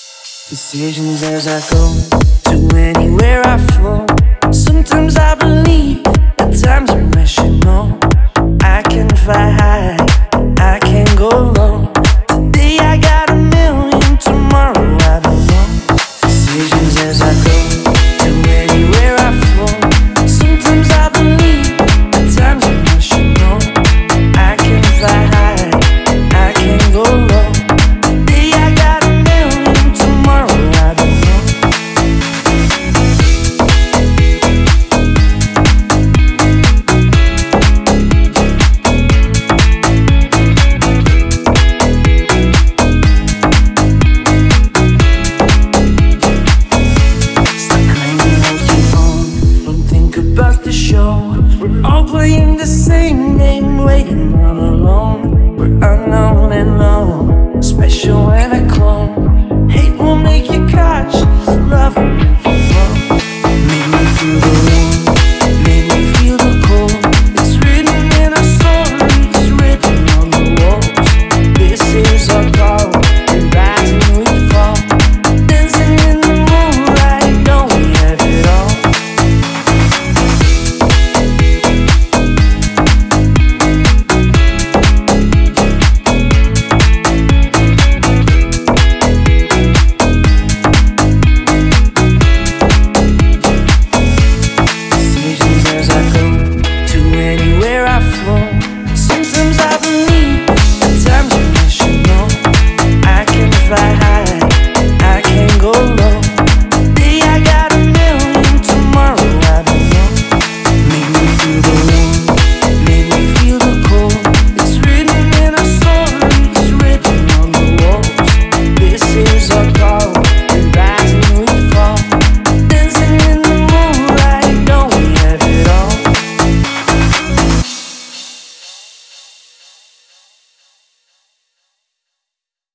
Decisions as I go to anywhere I flow. Sometimes I believe, at times I'm rational. I can fly high, I can go low. Today I got a million, tomorrow I don't know. Decisions as I go to anywhere I flow. Sometimes I believe, at times I'm rational. I can fly high, I can go low. Today I got a million, tomorrow I don't know. About the show, we're all playing the same game, waiting all alone. We're unknown and low, special when